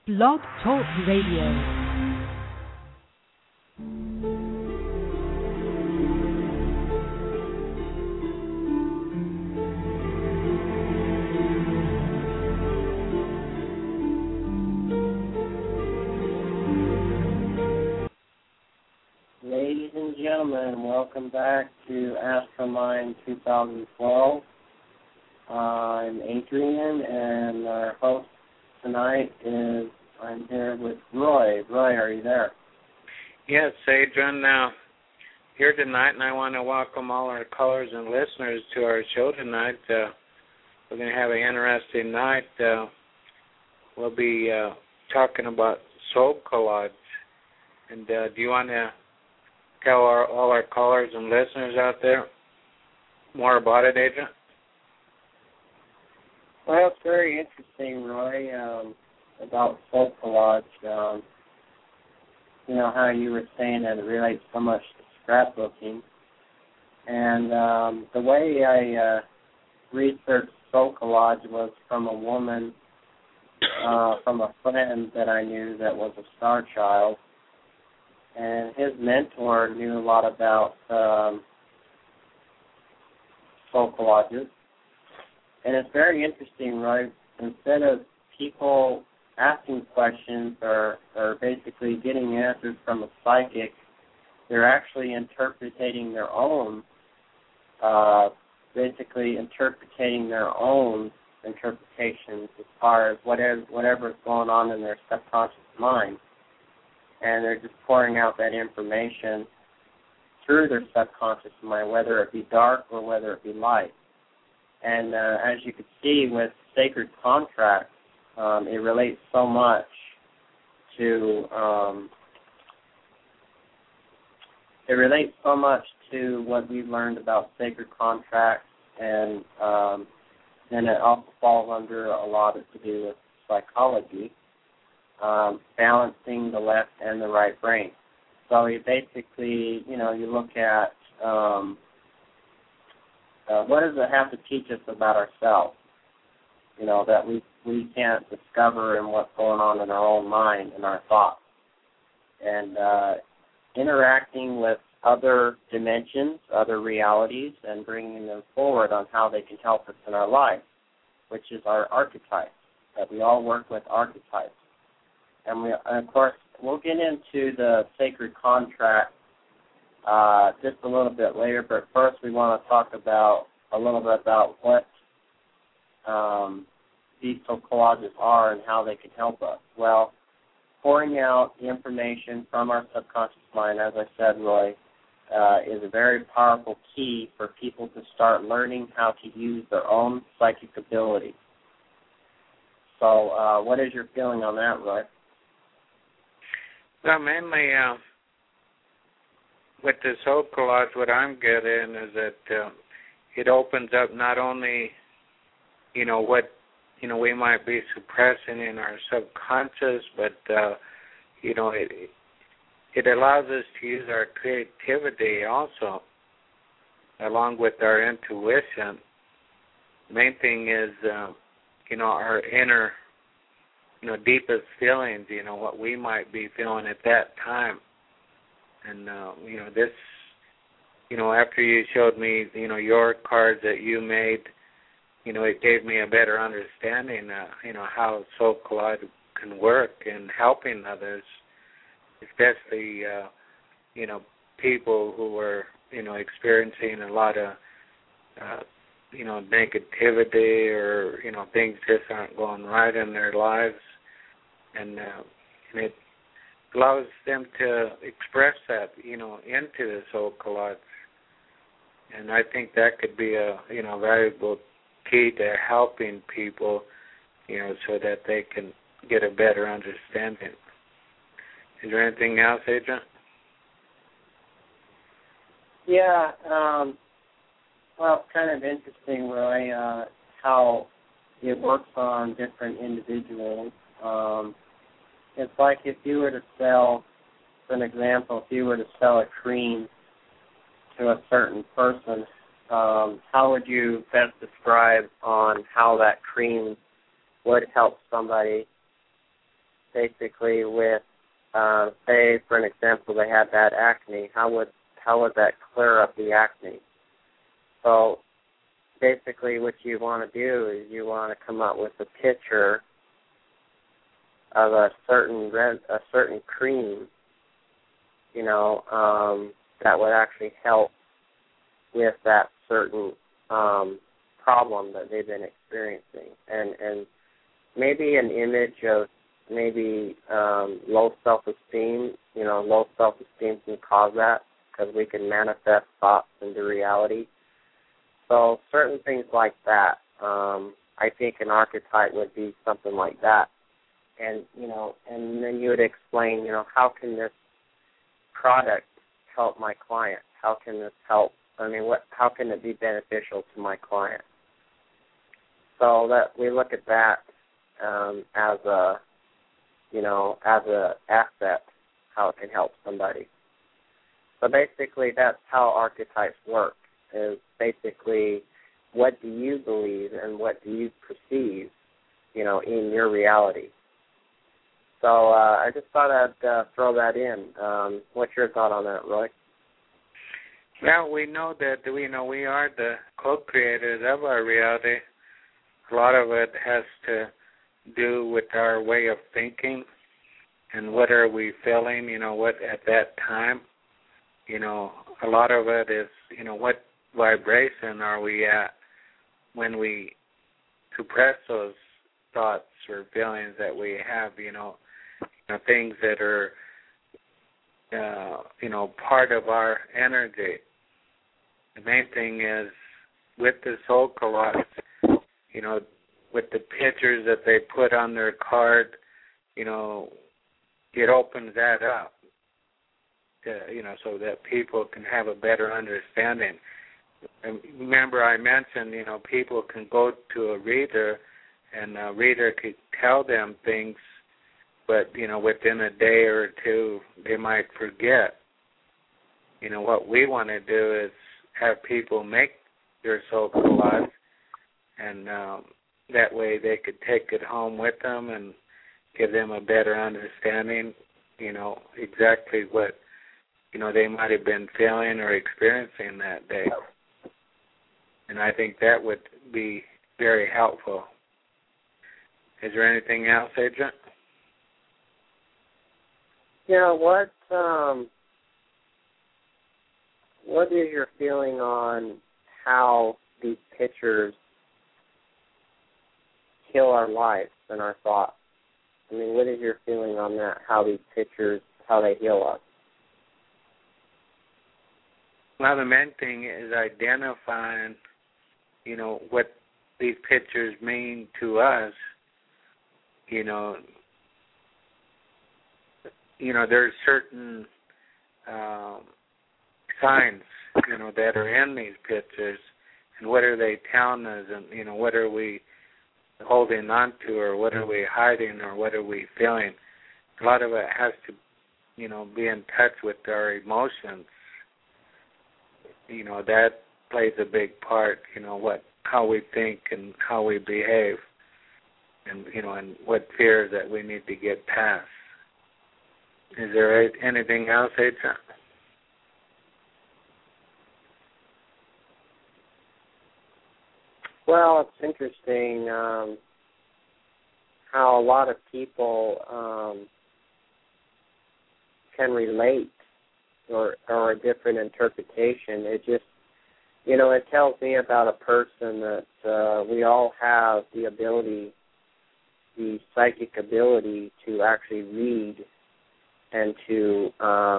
Blog Talk Radio. Ladies and gentlemen, welcome back to Astromind 2012. I'm Adrian, and our host tonight is, I'm here with Roy. Roy, are you there? Yes, Adrian, here tonight, and I want to welcome all our callers and listeners to our show tonight. We're going to have an interesting night. We'll be talking about soul collage. And do you want to tell all our callers and listeners out there more about it, Adrian? Well, it's very interesting, Roy, about soul collage. You know how you were saying that it relates so much to scrapbooking. And the way I researched soul collage was from a woman, from a friend that I knew that was a star child. And his mentor knew a lot about soul collages. And it's very interesting, right? Instead of people asking questions or basically getting answers from a psychic, they're actually interpreting their own, interpretations as far as whatever's going on in their subconscious mind. And they're just pouring out that information through their subconscious mind, whether it be dark or whether it be light. And as you can see with sacred contracts, it relates so much to what we've learned about sacred contracts, and then it also falls under a lot to do with psychology, balancing the left and the right brain. So you basically, you look at what does it have to teach us about ourselves, that we can't discover in what's going on in our own mind and our thoughts. And interacting with other dimensions, other realities, and bringing them forward on how they can help us in our life, which is our archetypes, that we all work with archetypes. And of course, we'll get into the sacred contract just a little bit later, but first we want to talk a little bit about what these soul collages are and how they can help us. Well, pouring out the information from our subconscious mind, as I said, Roy, is a very powerful key for people to start learning how to use their own psychic ability. So what is your feeling on that, Roy? Well, mainly with the soul collage, what I'm getting is that it opens up not only, what, we might be suppressing in our subconscious, but, it allows us to use our creativity also, along with our intuition. Main thing is, our inner, deepest feelings, what we might be feeling at that time. And, this, after you showed me, your cards that you made, it gave me a better understanding, how soul collage can work in helping others, especially, people who are, experiencing a lot of, negativity or, things just aren't going right in their lives. And it allows them to express that, into the soul collage. And I think that could be a, valuable key to helping people, so that they can get a better understanding. Is there anything else, Adrian? Yeah, well, it's kind of interesting, Roy, how it works on different individuals. It's like if you were to sell, for an example, if you were to sell a cream to a certain person, how would you best describe on how that cream would help somebody basically with, say, for an example, they had bad acne, how would that clear up the acne? So basically what you want to do is you want to come up with a picture of a certain cream, that would actually help with that certain problem that they've been experiencing. And maybe an image of maybe low self-esteem, low self-esteem can cause that because we can manifest thoughts into reality. So certain things like that, I think an archetype would be something like that. And, and then you would explain, how can this product help my client? How can this help? How can it be beneficial to my client? So that we look at that as a asset, how it can help somebody. So basically that's how archetypes work, is basically what do you believe and what do you perceive, in your reality. So I just thought I'd throw that in. What's your thought on that, Roy? Well, we know that we are the co-creators of our reality. A lot of it has to do with our way of thinking and what are we feeling, what at that time. A lot of it is, what vibration are we at when we suppress those thoughts or feelings that we have, things that are, part of our energy. The main thing is with the soul colloids, with the pictures that they put on their card, it opens that up, so that people can have a better understanding. And remember I mentioned, people can go to a reader and a reader could tell them things, but, within a day or two they might forget. What we want to do is have people make their soul collage, and that way they could take it home with them and give them a better understanding, exactly what, they might have been feeling or experiencing that day. And I think that would be very helpful. Is there anything else, Agent? Yeah, what is your feeling on how these pictures heal our lives and our thoughts? What is your feeling on that, how these pictures, how they heal us? Well, the main thing is identifying, what these pictures mean to us. There's certain signs, that are in these pictures, and what are they telling us, and, what are we holding on to, or what are we hiding, or what are we feeling. A lot of it has to, be in touch with our emotions. That plays a big part, how we think and how we behave, and, and what fears that we need to get past. Is there anything else, Adrian? Well, it's interesting how a lot of people can relate or a different interpretation. It just, it tells me about a person that we all have the ability, the psychic ability to actually read and to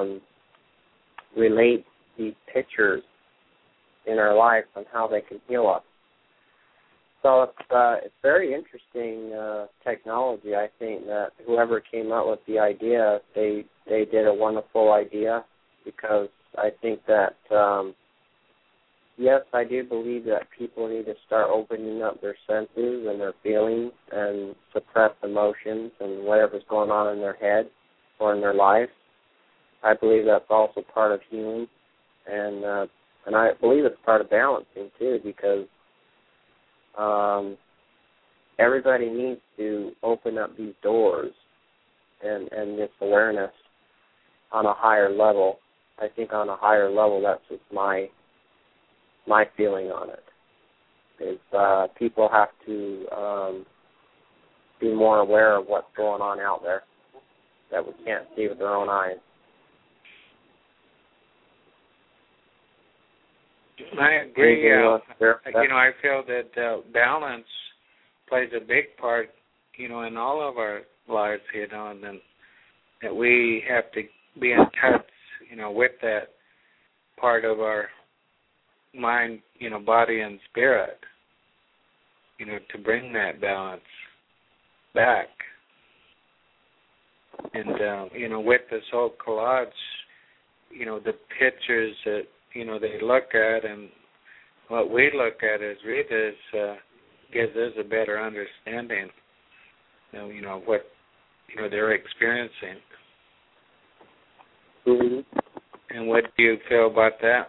relate these pictures in our life and how they can heal us. So it's very interesting technology. I think that whoever came up with the idea, they did a wonderful idea, because I think that, yes, I do believe that people need to start opening up their senses and their feelings and suppress emotions and whatever's going on in their head or in their life. I believe that's also part of healing, and I believe it's part of balancing too, because everybody needs to open up these doors and this awareness on a higher level. I think on a higher level, that's just my feeling on it. Is people have to be more aware of what's going on out there that we can't see with our own eyes. I agree. I feel that balance plays a big part, in all of our lives, and then that we have to be in touch, with that part of our mind, body and spirit, to bring that balance back. And, with the soul collage, the pictures that, they look at and what we look at as readers gives us a better understanding, of what, they're experiencing. Mm-hmm. And what do you feel about that?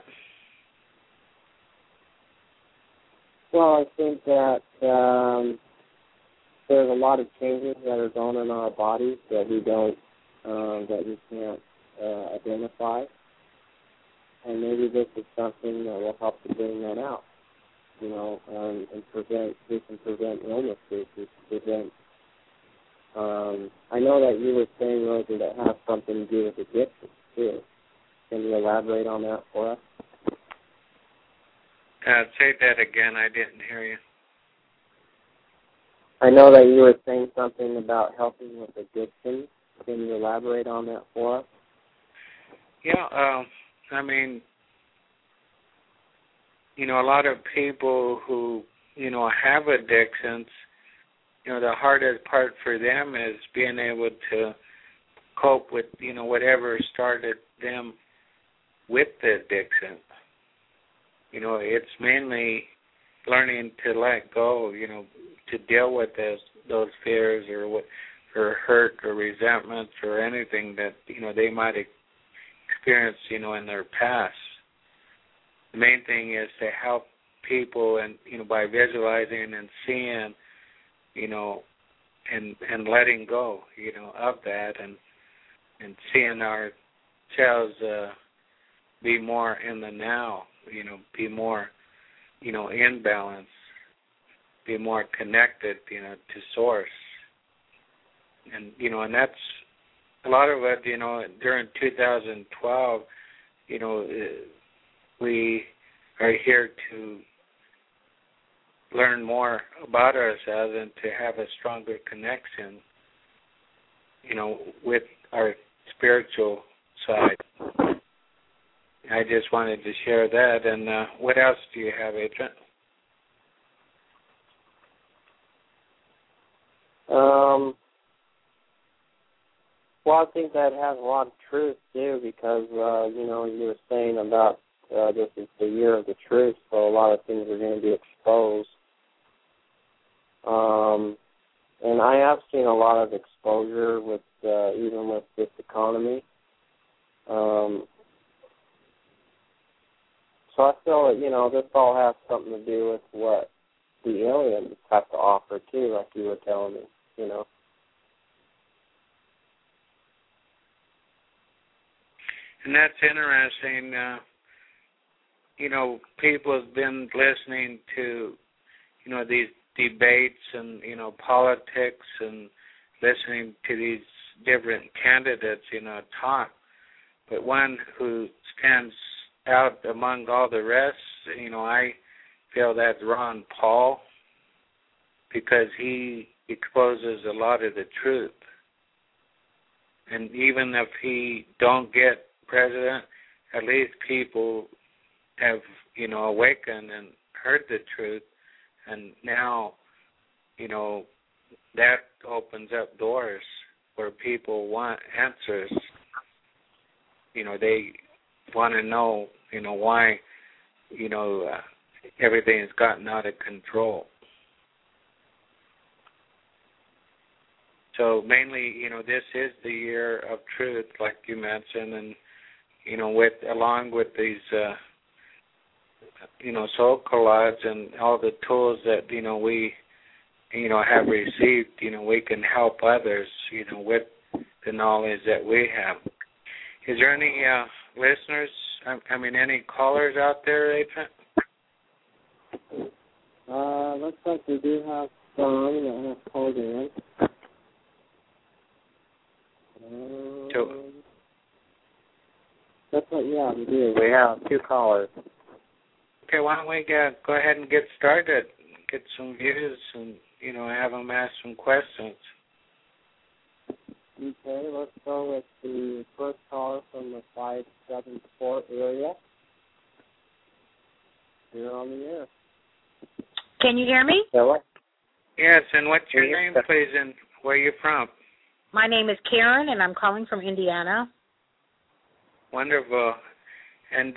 Well, I think that there's a lot of changes that are going on in our bodies that we can't identify, and maybe this is something that will help to bring that out, and we can prevent illnesses, we can prevent. I know that you were saying, Roger, that has something to do with addiction too. Can you elaborate on that for us? Say that again. I didn't hear you. I know that you were saying something about helping with addiction. Can you elaborate on that for us? Yeah, a lot of people who, have addictions, the hardest part for them is being able to cope with, whatever started them with the addiction. It's mainly learning to let go, to deal with those fears or hurt or resentments or anything that, they might experience, in their past. The main thing is to help people and, by visualizing and seeing, and letting go, of that and seeing ourselves be more in the now, be more, in balance, be more connected, to source. And, and that's a lot of it, during 2012, we are here to learn more about ourselves and to have a stronger connection, with our spiritual side. I just wanted to share that. And what else do you have, Adrian? Well, I think that has a lot of truth, too, because, you were saying about this is the year of the truth, so a lot of things are going to be exposed. And I have seen a lot of exposure with even with this economy. So I feel that, this all has something to do with what the aliens have to offer, too, like you were telling me, And that's interesting. People have been listening to, these debates and, politics and listening to these different candidates, talk. But one who stands out among all the rest, I feel that's Ron Paul, because he exposes a lot of the truth. And even if he don't get president, at least people have, awakened and heard the truth, and now, that opens up doors where people want answers. They want to know, why, everything has gotten out of control. So mainly, this is the year of truth, like you mentioned, and, along with these, soul collage and all the tools that, we, have received, we can help others, with the the knowledge that we have. Is there any listeners, any callers out there, Adrian? Looks like we do have some that have called in. We do. We have 2 callers. Okay, why don't we go ahead and get started, get some views, and, have them ask some questions. Okay, let's go with the first caller from the 574 area. You're on the air. Can you hear me? Hello? Yes, and what's your name, please, and where you from? My name is Karen, and I'm calling from Indiana. Wonderful. And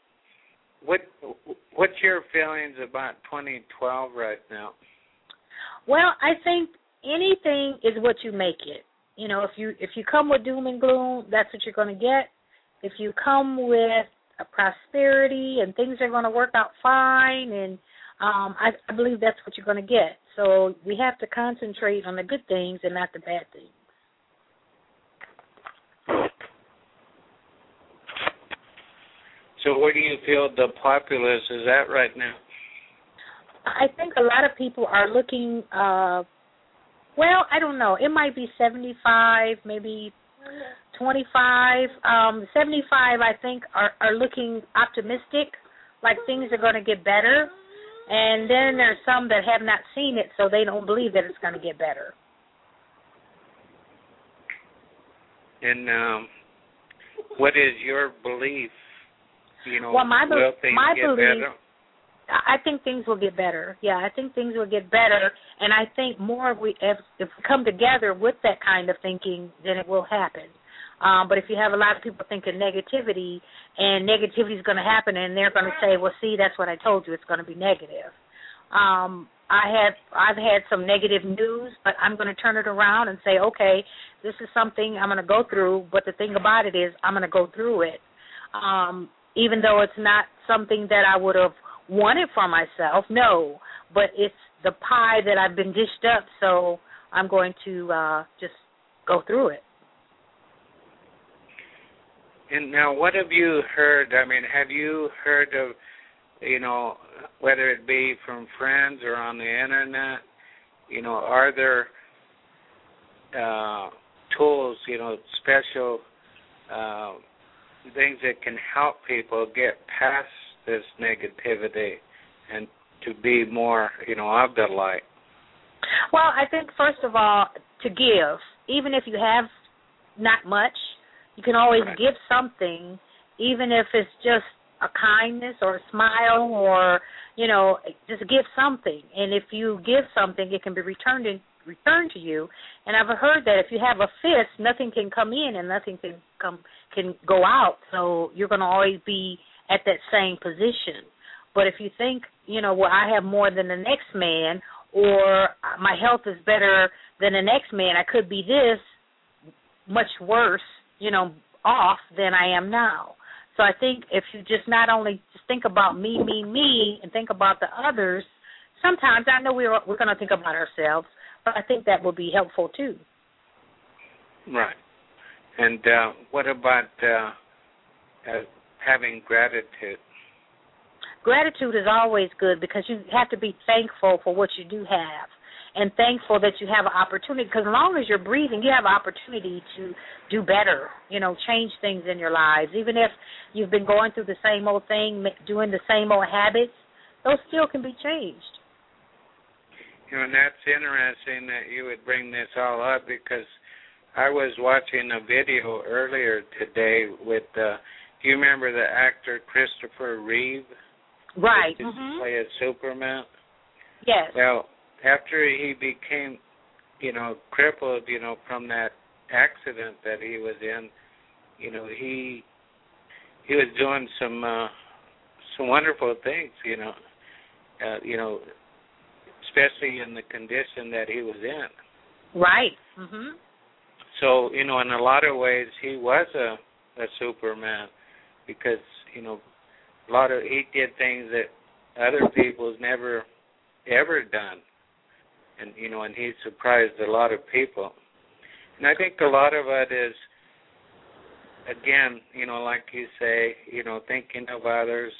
what's your feelings about 2012 right now? Well, I think anything is what you make it. If you come with doom and gloom, that's what you're going to get. If you come with a prosperity and things are going to work out fine, and I believe that's what you're going to get. So we have to concentrate on the good things and not the bad things. So where do you feel the populace is at right now? I think a lot of people are looking, I don't know. It might be 75, maybe 25. 75, I think, are looking optimistic, like things are going to get better. And then there's some that have not seen it, so they don't believe that it's going to get better. And what is your belief? My will things get belief, better? I think things will get better. Yeah, I think things will get better, and I think more if we come together with that kind of thinking, then it will happen. But if you have a lot of people thinking negativity, and negativity is going to happen, and they're going to say, well, see, that's what I told you, it's going to be negative. I've had some negative news, but I'm going to turn it around and say, okay, this is something I'm going to go through, but the thing about it is I'm going to go through it. Even though it's not something that I would have wanted for myself, no, but it's the pie that I've been dished up, so I'm going to just go through it. And now what have you heard? Have you heard of, whether it be from friends or on the internet, are there tools, special things that can help people get past this negativity and to be more, of the light? Well, I think, first of all, to give. Even if you have not much, you can always give something, even if it's just a kindness or a smile or, just give something. And if you give something, it can be returned to you. And I've heard that if you have a fist, nothing can come in and nothing can go out. So you're going to always be at that same position. But if you think, I have more than the next man, or my health is better than the next man, I could be this much worse, off than I am now. So I think if you just not only just think about me, and think about the others, sometimes I know we're going to think about ourselves, but I think that will be helpful too. Right. And what about having gratitude? Gratitude is always good because you have to be thankful for what you do have and thankful that you have an opportunity, because as long as you're breathing, you have an opportunity to do better, change things in your lives. Even if you've been going through the same old thing, doing the same old habits, those still can be changed. And that's interesting that you would bring this all up, because I was watching a video earlier today with, do you remember the actor Christopher Reeve? Right. Who used to play as Superman? Yes. Well, after he became, crippled, from that accident that he was in, he was doing some wonderful things, especially in the condition that he was in. Right. Mhm. So, in a lot of ways, he was a Superman, because, he did things that other people's never ever done. And, and he surprised a lot of people. And I think a lot of it is, again, like you say, thinking of others,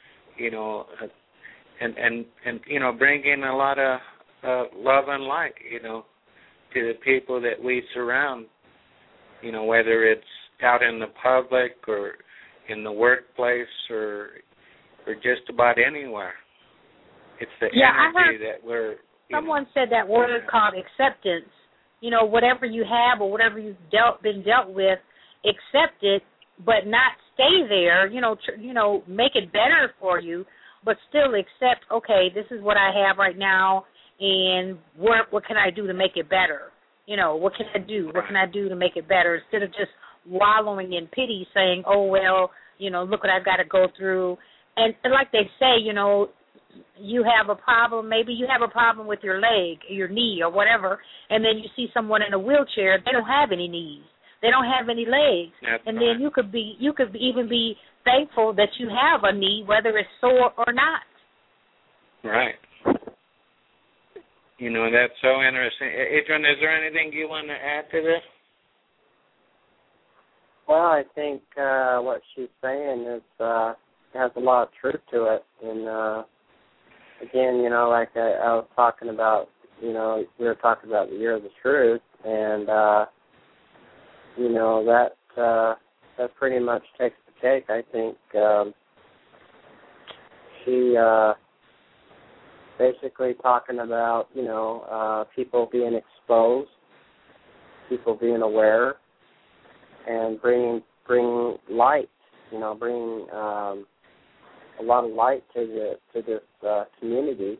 and bringing a lot of love and light, to the people that we surround, whether it's out in the public or in the workplace or just about anywhere. It's the energy that we're... Someone said that word called acceptance. Whatever you have or whatever you've been dealt with, accept it, but not stay there. Make it better for you, but still accept. Okay, this is what I have right now, and what can I do to make it better? What can I do? What can I do to make it better? Instead of just wallowing in pity, saying, "Oh well, look what I've got to go through." And like they say, you have a problem, maybe you have a problem with your leg, your knee, or whatever, and then you see someone in a wheelchair, they don't have any knees, they don't have any legs, and then you could even be thankful that you have a knee, whether it's sore or not. Right. That's so interesting. Adrian, is there anything you want to add to this? Well, I think what she's saying is has a lot of truth to it, and again, like I was talking about, we were talking about the year of the truth, and, that pretty much takes the cake. I think she basically talking about, people being exposed, people being aware, and bringing light, bringing a lot of light to this community.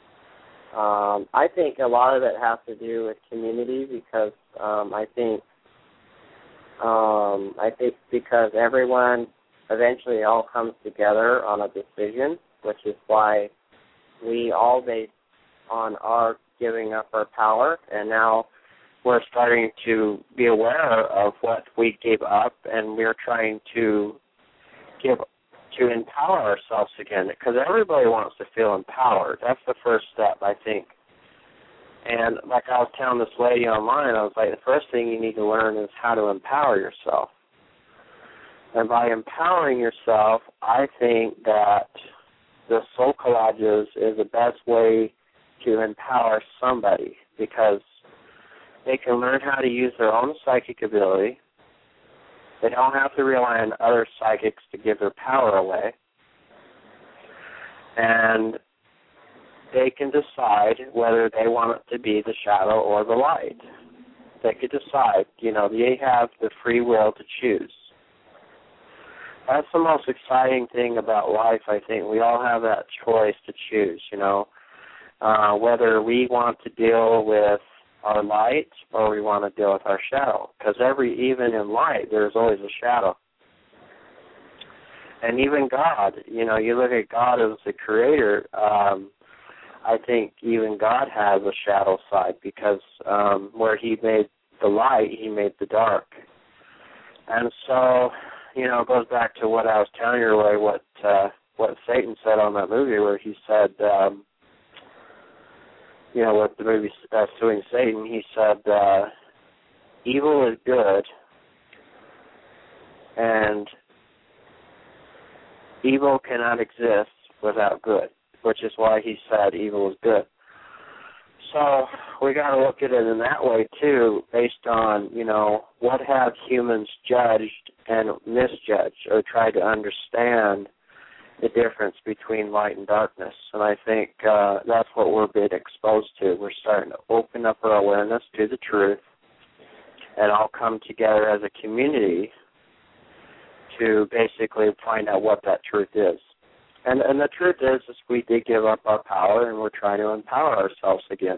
I think a lot of it has to do with community because I think because everyone eventually all comes together on a decision, which is why we all based on our giving up our power, and now we're starting to be aware of what we gave up, and we're trying to empower ourselves again, because everybody wants to feel empowered. That's the first step, I think. And like I was telling this lady online, I was like, the first thing you need to learn is how to empower yourself. And by empowering yourself, I think that the soul collages is the best way to empower somebody, because they can learn how to use their own psychic ability. They don't have to rely on other psychics to give their power away. And they can decide whether they want it to be the shadow or the light. They could decide, they have the free will to choose. That's the most exciting thing about life, I think. We all have that choice to choose, whether we want to deal with our light or we want to deal with our shadow. Because even in light, there's always a shadow. And even God, you look at God as the creator, I think even God has a shadow side, because where he made the light, he made the dark. And so, it goes back to what I was telling you earlier, what Satan said on that movie, where he said, with the movie Suing Satan, he said, evil is good, and evil cannot exist without good, which is why he said evil is good. So we got to look at it in that way, too, based on, what have humans judged and misjudged, or tried to understand the difference between light and darkness. And I think that's what we're being exposed to. We're starting to open up our awareness to the truth and all come together as a community to basically find out what that truth is. And the truth is we did give up our power, and we're trying to empower ourselves again.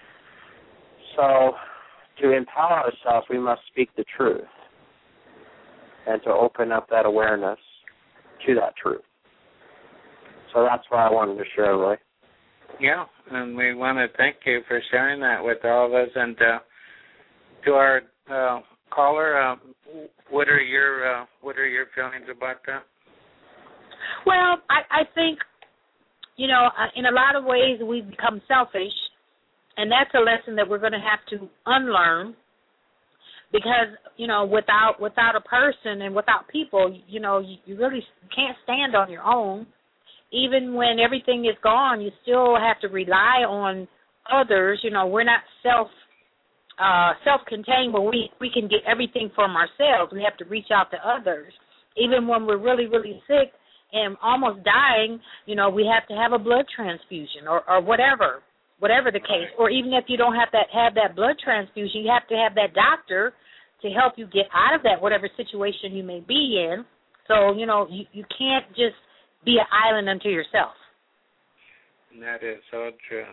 So to empower ourselves, we must speak the truth and to open up that awareness to that truth. So that's what I wanted to share, Roy. Yeah, and we want to thank you for sharing that with all of us. And to our caller, what are your feelings about that? Well, I think, in a lot of ways we've become selfish, and that's a lesson that we're going to have to unlearn. because without a person and without people, you really can't stand on your own. Even when everything is gone, you still have to rely on others. We're not self-contained, but we can get everything from ourselves. We have to reach out to others. Even when we're really, really sick and almost dying, we have to have a blood transfusion or whatever the case. Or even if you don't have that blood transfusion, you have to have that doctor to help you get out of that whatever situation you may be in. So, you can't just be an island unto yourself. That is so true.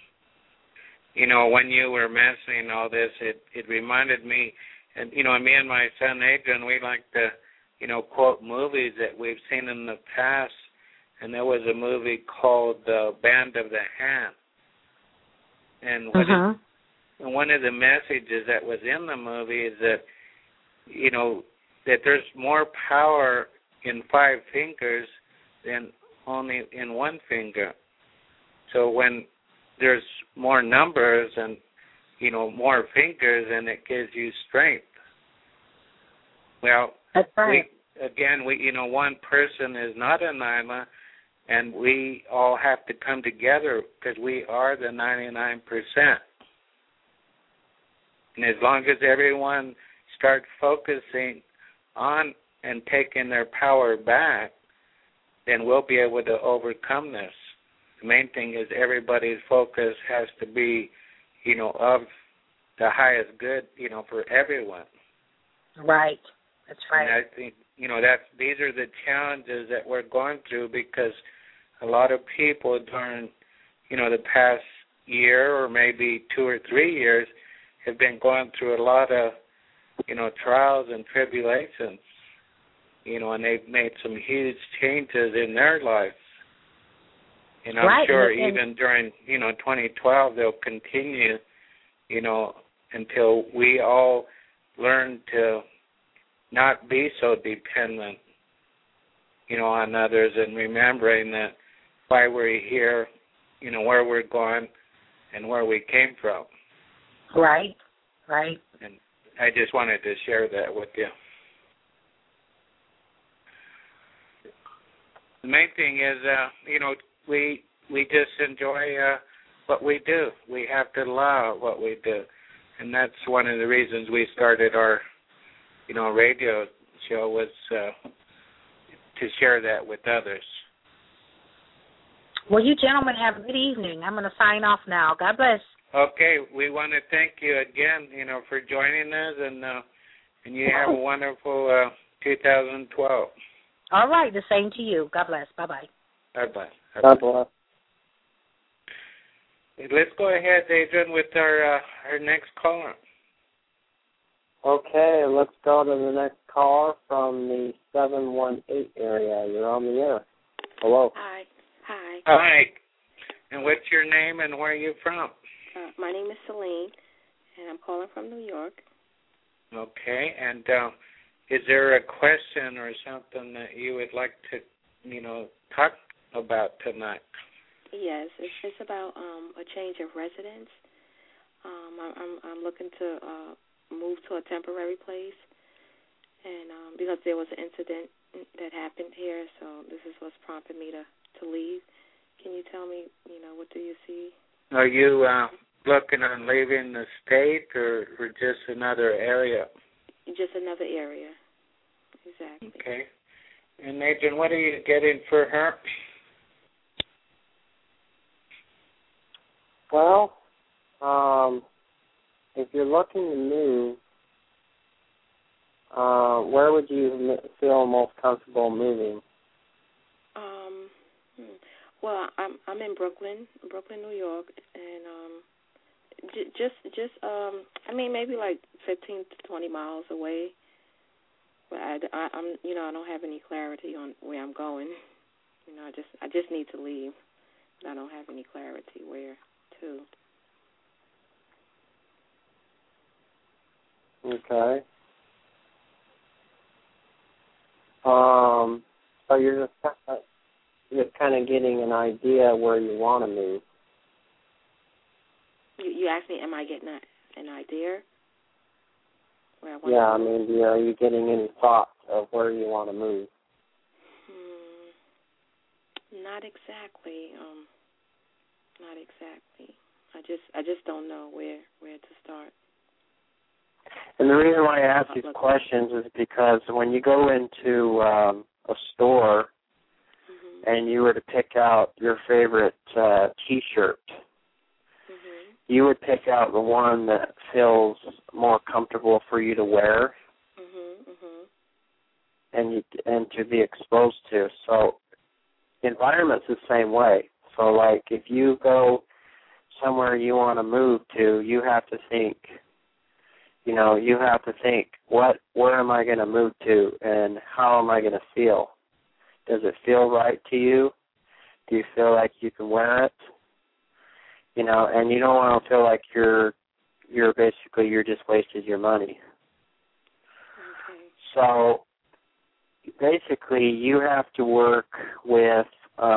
When you were mentioning all this, it reminded me, and, me and my son Adrian, we like to, quote movies that we've seen in the past, and there was a movie called Band of the Hand. And one of the messages that was in the movie is that, that there's more power in 5 fingers than only in 1 finger. So when there's more numbers and, more fingers, and it gives you strength. Well, that's right. we one person is not an island, and we all have to come together because we are the 99%. And as long as everyone starts focusing on and taking their power back, then we'll be able to overcome this. The main thing is everybody's focus has to be, of the highest good, for everyone. Right. That's right. And I think, these are the challenges that we're going through because a lot of people during, the past year or maybe 2 or 3 years have been going through a lot of, trials and tribulations, and they've made some huge changes in their lives. And I'm sure even during, 2012, they'll continue, until we all learn to not be so dependent, on others and remembering that why we're here, where we're going and where we came from. Right. And I just wanted to share that with you. The main thing is, we just enjoy what we do. We have to love what we do. And that's one of the reasons we started our, radio show was to share that with others. Well, you gentlemen have a good evening. I'm going to sign off now. God bless. Okay. We want to thank you again, for joining us, and you have a wonderful 2012. All right. The same to you. God bless. Bye-bye. Bye-bye. God bless. Let's go ahead, Adrian, with our next caller. Okay, let's go to the next caller from the 718 area. You're on the air. Hello. Hi. Hi. And what's your name and where are you from? My name is Celine, and I'm calling from New York. Okay. And is there a question or something that you would like to, talk about tonight? Yes, it's about a change of residence. I'm looking to move to a temporary place, and because there was an incident that happened here, so this is what's prompted me to leave. Can you tell me, what do you see? Are you looking on leaving the state or just another area? Just another area. Exactly. Okay. And Adrian, what are you getting for her? Well, if you're looking to move, where would you feel most comfortable moving? Well, I'm in Brooklyn, New York, and just maybe like 15 to 20 miles away. But I don't have any clarity on where I'm going. I just need to leave. I don't have any clarity where to. Okay. So you're just kind of getting an idea where you want to move. You asked me, am I getting an idea? where I want Yeah, to move. I mean, are you getting any thoughts of where you want to move? Not exactly. Not exactly. I just don't know where to start. And the reason why I ask these questions is because when you go into a store and you were to pick out your favorite T-shirt, you would pick out the one that feels more comfortable for you to wear and to be exposed to. So the environment's the same way. So, like, if you go somewhere you want to move to, you have to think, where am I going to move to and how am I going to feel? Does it feel right to you? Do you feel like you can wear it? And you don't want to feel like you're just wasted your money. Okay. So basically you have to work with,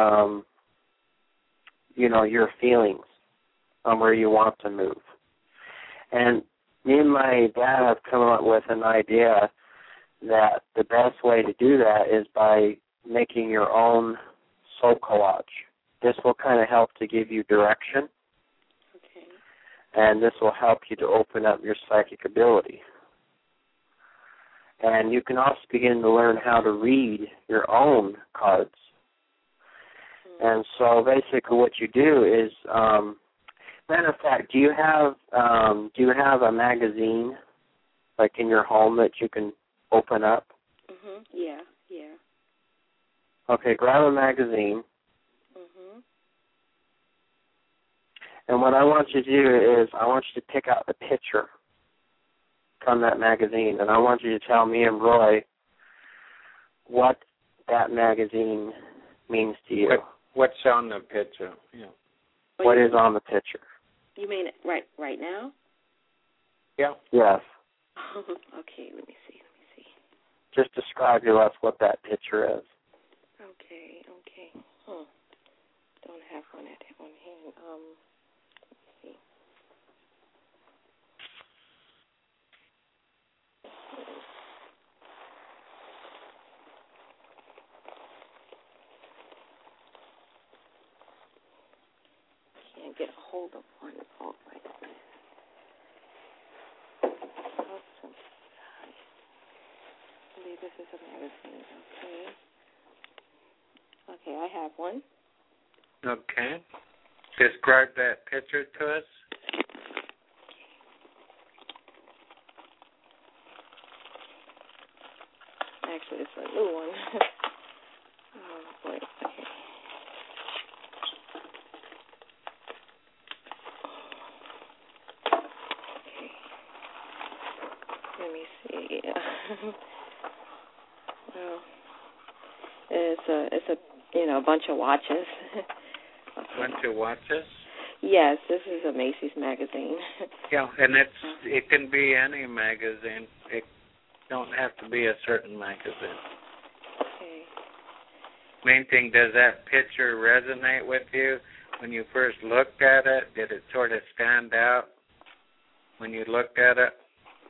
your feelings on where you want to move. And me and my dad have come up with an idea that the best way to do that is by making your own soul collage. This will kind of help to give you direction. Okay. And this will help you to open up your psychic ability. And you can also begin to learn how to read your own cards. And so basically what you do is, matter of fact, do you have a magazine, like in your home, that you can open up? Yeah. Okay, grab a magazine. And what I want you to do is I want you to pick out the picture from that magazine, and I want you to tell me and Roy what that magazine means to you. What's on the picture? Yeah. What is on the picture? You mean right now? Yeah. Yes. Okay, let me see. Just describe to us what that picture is. Okay. Don't have one on hand. Let me see. Can't get a hold of one. Oh, right. Awesome. I believe this is a magazine. Okay, I have one. Okay. Describe that picture to us. Actually, it's a new one. Oh, boy. Okay. Let me see. Well, it's a bunch of watches. Bunch of watches? Yes, this is a Macy's magazine. Yeah, and it can be any magazine. It don't have to be a certain magazine. Okay. Main thing, does that picture resonate with you when you first looked at it? Did it sort of stand out when you looked at it?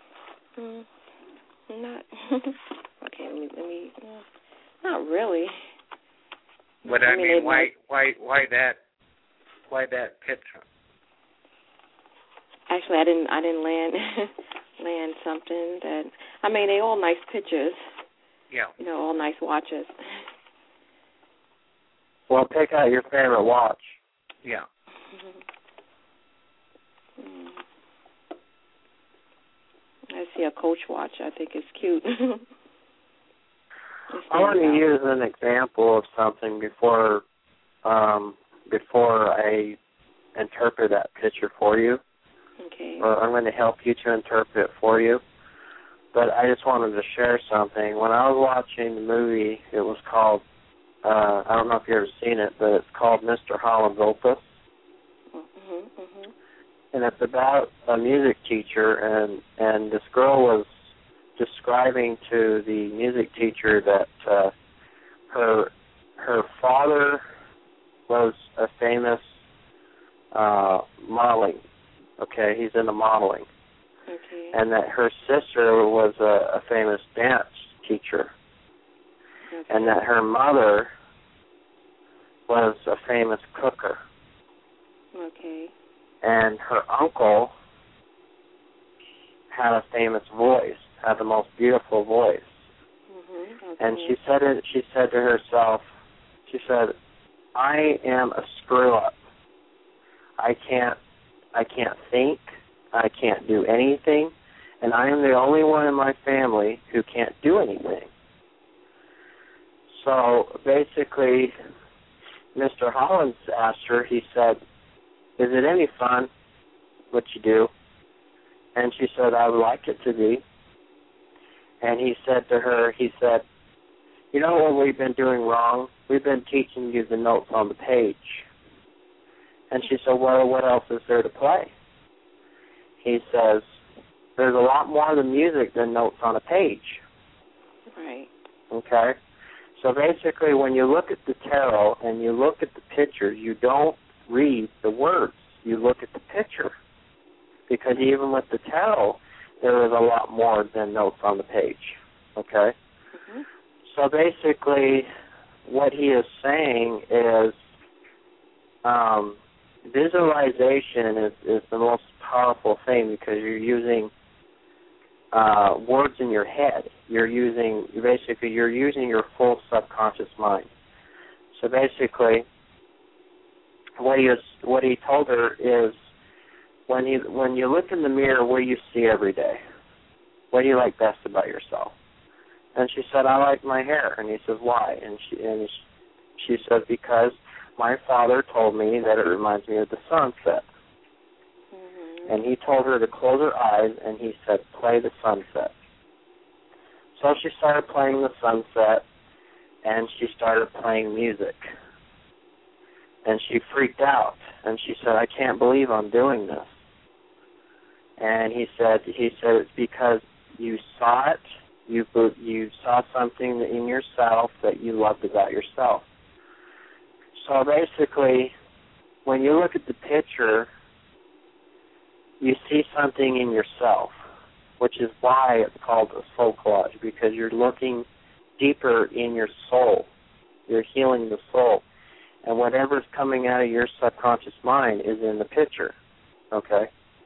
Not. Okay, let me. Not really. But I mean, why that picture? Actually, I didn't land something that. I mean, they all nice pictures. Yeah. All nice watches. Well, pick out your favorite watch. Yeah. I see a Coach watch. I think it's cute. I want to use an example of something before I interpret that picture for you. Okay. Or I'm going to help you to interpret it for you. But I just wanted to share something. When I was watching the movie, it was called, I don't know if you've ever seen it, but it's called Mr. Holland's Opus. And it's about a music teacher, and this girl was describing to the music teacher that her father was a famous modeling. Okay, he's into modeling. Okay. and that her sister was a famous dance teacher, Okay. and that her mother was a famous cooker, Okay. and her uncle had a famous voice, had the most beautiful voice. Okay. And she said to herself, she said, I am a screw up. I can't think, I can't do anything, and I am the only one in my family who can't do anything. So basically, Mr. Hollins asked her, he said, is it any fun what you do? And she said, I would like it to be. And he said to her, he said, you know what we've been doing wrong? We've been teaching you the notes on the page. And she said, well, what else is there to play? He says, there's a lot more to music than notes on a page. Right. Okay? So basically, when you look at the tarot and you look at the picture, you don't read the words. You look at the picture. Because even with the tarot, there is a lot more than notes on the page. Okay? Mm-hmm. So basically, what he is saying is visualization is the most powerful thing because you're using words in your head. You're using your full subconscious mind. So basically, what he told her is, when you look in the mirror, what do you see every day? What do you like best about yourself? And she said, I like my hair. And he says, why? And she said, because my father told me that it reminds me of the sunset. Mm-hmm. And he told her to close her eyes, and he said, play the sunset. So she started playing the sunset, and she started playing music. And she freaked out, and she said, I can't believe I'm doing this. And he said it's because you saw it, you saw something in yourself that you loved about yourself. So basically, when you look at the picture, you see something in yourself, which is why it's called a soul collage, because you're looking deeper in your soul. You're healing the soul. And whatever's coming out of your subconscious mind is in the picture, okay?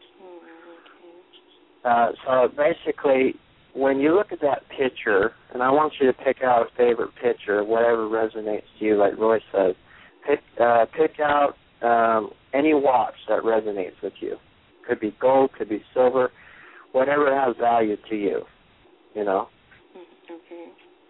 So basically, when you look at that picture, and I want you to pick out a favorite picture, whatever resonates to you, like Roy says, pick out any watch that resonates with you. Could be gold, could be silver, whatever has value to you, you know? Okay.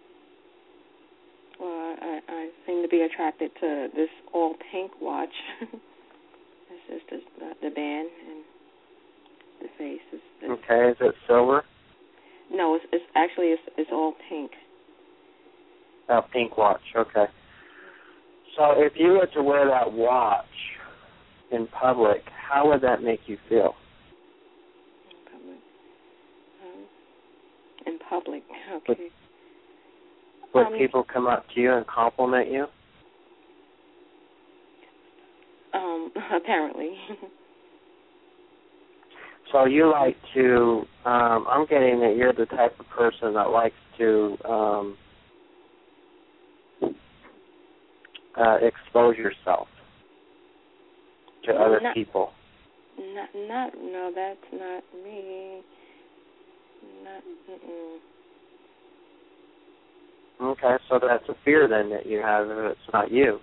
Well, I seem to be attracted to this all pink watch. It's just the band and the face. Okay, is it silver? No, it's actually all pink. Oh, pink watch, okay. So if you were to wear that watch in public, how would that make you feel? In public, okay. Would people come up to you and compliment you? Apparently. So you like to, I'm getting that you're the type of person that likes to expose yourself to other people. No, that's not me. Okay, so that's a fear then that you have if it's not you.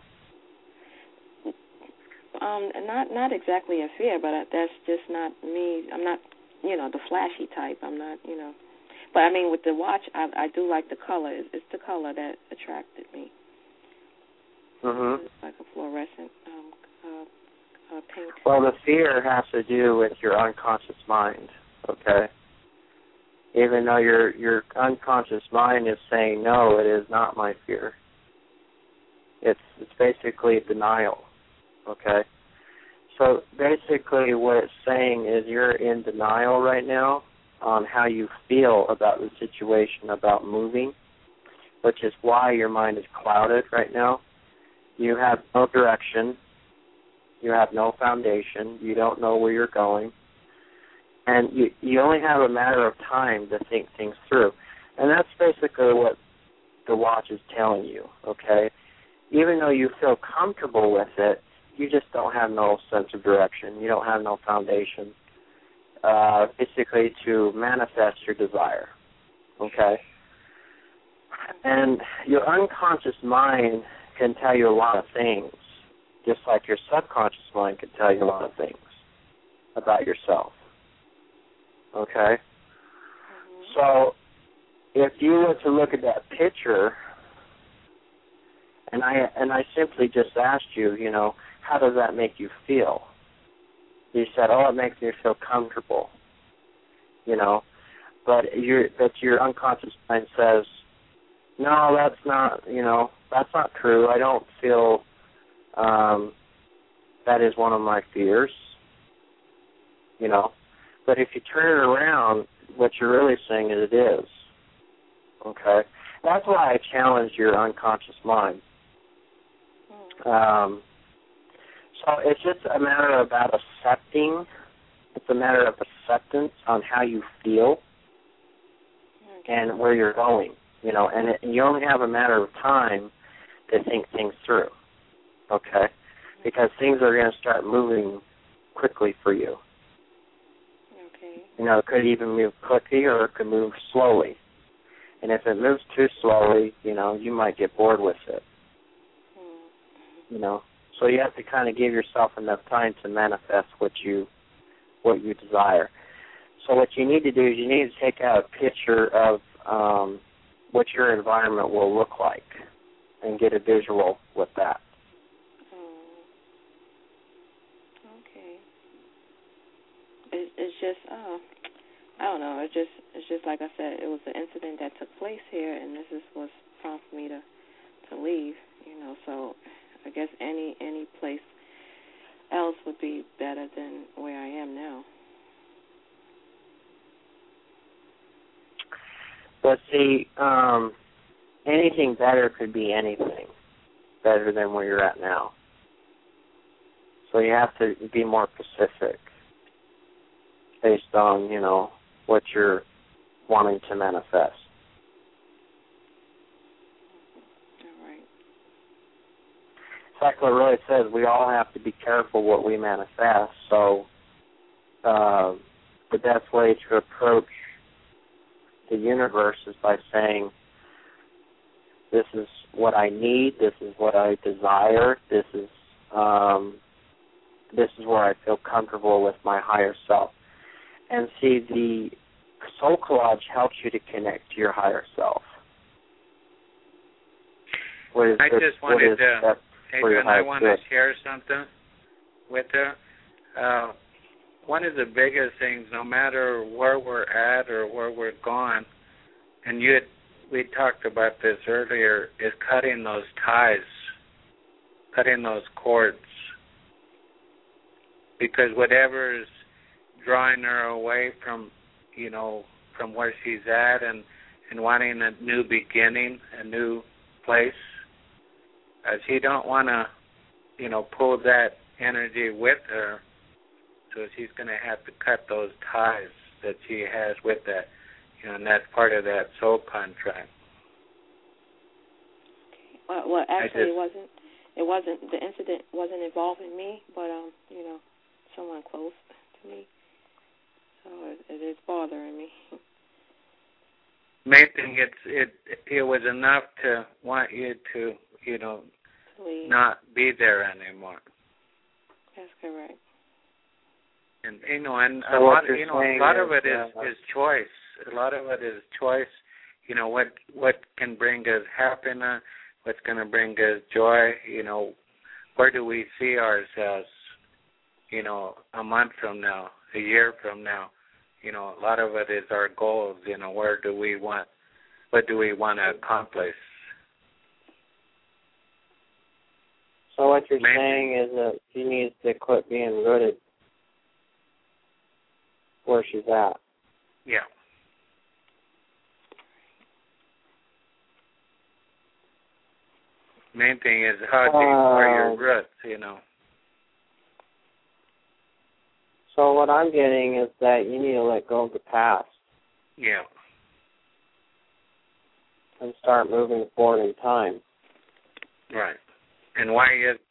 Not exactly a fear, but that's just not me. I'm not, the flashy type. I'm not, But I mean, with the watch, I do like the color. It's the color that attracted me. Mhm. It's like a fluorescent pink. Well, the fear has to do with your unconscious mind. Okay. Even though your unconscious mind is saying no, it is not my fear. It's basically denial. Okay. So basically what it's saying is you're in denial right now on how you feel about the situation, about moving, which is why your mind is clouded right now. You have no direction. You have no foundation. You don't know where you're going. And you only have a matter of time to think things through. And that's basically what the watch is telling you, okay? Even though you feel comfortable with it, you just don't have no sense of direction. You don't have no foundation, basically, to manifest your desire, okay? And your unconscious mind can tell you a lot of things, just like your subconscious mind can tell you a lot of things about yourself, okay? So if you were to look at that picture, and I simply just asked you, you know, how does that make you feel? You said, oh, it makes me feel comfortable, you know, but your unconscious mind says, no, that's not, you know, that's not true. I don't feel that is one of my fears, you know. But if you turn it around, what you're really saying is it is, okay? That's why I challenged your unconscious mind. So it's just a matter about accepting. It's a matter of acceptance on how you feel and where you're going, you know, and you only have a matter of time to think things through, okay? Because things are going to start moving quickly for you. Okay. You know, it could even move quickly or it could move slowly. And if it moves too slowly, you know, you might get bored with it. You know, so you have to kind of give yourself enough time to manifest what you desire. So what you need to do is you need to take out a picture of what your environment will look like and get a visual with that. Okay. It's just I don't know. It's just like I said. It was an incident that took place here, and this is what's prompted me to leave. You know, so. I guess any place else would be better than where I am now. But see, anything better could be anything better than where you're at now. So you have to be more specific based on, you know, what you're wanting to manifest. Like what Roy says, we all have to be careful what we manifest. So the best way to approach the universe is by saying, this is what I need, this is what I desire, this is where I feel comfortable with my higher self. And see, the Soul Collage helps you to connect to your higher self. I just wanted to... Adrian, I want to share something with you. One of the biggest things, no matter where we're at or where we're going, and we talked about this earlier, is cutting those ties, cutting those cords. Because whatever's drawing her away from, you know, from where she's at and wanting a new beginning, a new place, she don't want to, you know, pull that energy with her, so she's going to have to cut those ties that she has with that, you know, and that's part of that soul contract. Well, actually, it wasn't. The incident wasn't involving me, but you know, someone close to me, so it is bothering me. Main thing, it was enough to want you to, you know, not be there anymore. That's correct. And you know, and a lot of it is choice. A lot of it is choice. You know, what can bring us happiness, what's going to bring us joy. You know, where do we see ourselves? You know, a month from now, a year from now. You know, a lot of it is our goals. You know, what do we want to accomplish? So what you're saying is that she needs to quit being rooted where she's at. Yeah. Main thing is how deep are your roots, you know. So what I'm getting is that you need to let go of the past. Yeah. And start moving forward in time. Right. And why is